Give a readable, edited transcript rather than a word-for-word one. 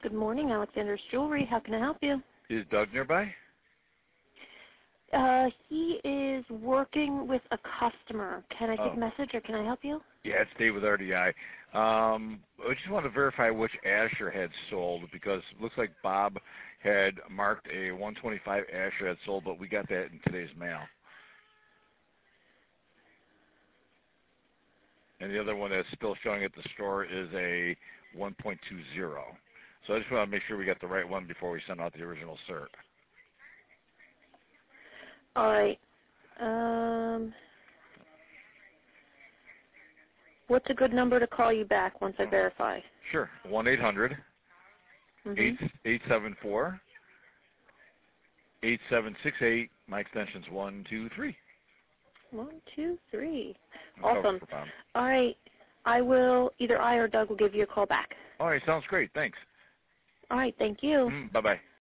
Good morning, Alexander's Jewelry. How can I help you? Is Doug nearby? He is working with a customer. Can I take a message or can I help you? Yeah, it's Dave with RDI. I just want to verify which Asher had sold because it looks like Bob had marked a 125 Asher had sold, but we got that in today's mail. And the other one that's still showing at the store is a 1.20. So I just want to make sure we got the right one before we send out the original cert. All right. What's a good number to call you back once I verify? Sure. 1-800 874 8768. My extension's 123. 123. Awesome. No problem. All right. Either I or Doug will give you a call back. All right. Sounds great. Thanks. All right. Thank you. Bye-bye.